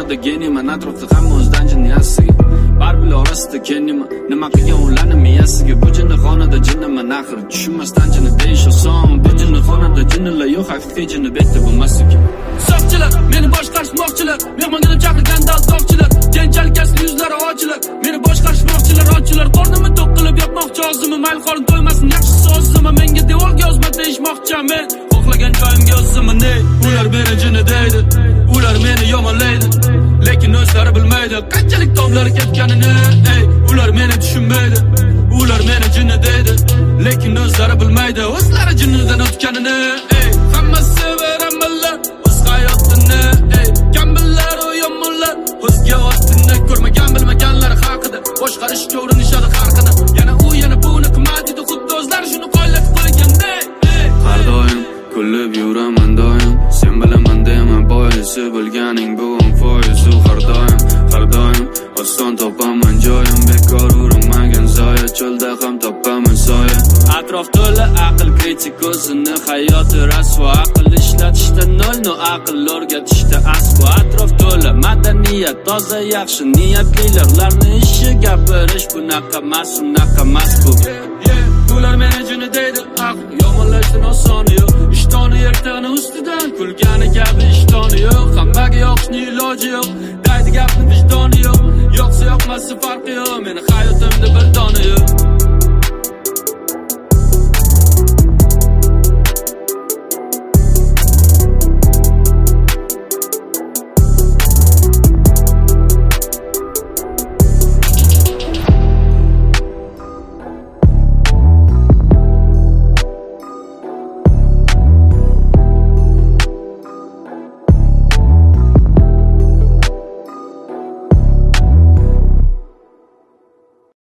Dunyoda geniman, atrofda hamma o'zidan jinni yassiga. Barbilar orasida kenima, nima qilgan ularni miyasiga. Bu jinnixonada jinniman, axir tushunmasdan jinni deyish oson. Bu jinnixonada jinnilar yo'q, haqiqiy jinni betda bo'lmasligi. Soqchilar, meni boshqarishmoqchilar, mehmonga chaqirgan daltoqchilar, janjal kasli yuzlari ochilar, meni boshqarishmoqchilar, ochchilar, qornimni to'q qilib yopmoqchi og'zimni, mayli qorin to'ymasin, yaxshisi o'zimni, menga devorga yozma deyishmoqchiman men. Xohlagan joyimga yozsam ne? Ular meni jinni deydi, ular meni yomonlaydi, lekin o'zlari bilmaydi qanchalik tomlar ketganini. Ular meni tushunmaydi, ular meni jinni deydi, lekin o'zlari bilmaydi o'zlari jinnidan o'tganini. Hammasi sevaramlar o'z hayotini, kambillar u yomonlar o'zga vaqtini ko'rmagan bilmaganlar haqida boshqarishga urinishadi har qadam. Yana u yana buni qilmaydi dedi, xuddi o'zlari shuni qo'llatib qo'ygandek. Har doim kulib yuraman doim, sen bilaman deyman boisi, bilganing bugun foizi. Har doim oson topaman joyim, bekor urinmagan zoya, cho'lda ham topaman soya. Atrof to'la aql kritik o'zini, hayoti rasvo, aql ishlatishda nol, no aql o'rgatishda asbo. Atrof to'la madaniyat, toza yaxshi niyatlilar, ularning ishi gapirish bunaqa emas, unaqa emas bu. Ular meni jinni deydi, yomonlashdan osoni yo'q, ishtoni ertani ustidan kulgani kabi ishtoni yo'q, hammaga yoqishni iloji yo'q, daydi gapni vijdoni yo'q, yoqsa yoqmasa farqi yo'q, meni hayotimda bir dona yo'q.